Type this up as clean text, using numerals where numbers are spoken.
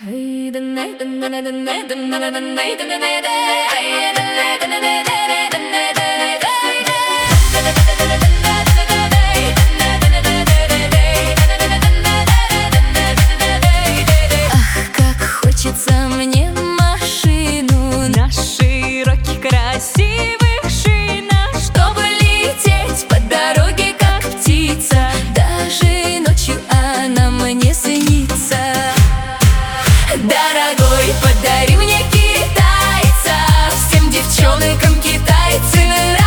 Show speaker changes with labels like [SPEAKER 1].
[SPEAKER 1] как хочется мне машину на широких красивых шинах, чтобы лететь по дороге, как птица. Даже ночью она мне снится. Дорогой, подари мне китайца, всем девчонкам китайцы нравятся.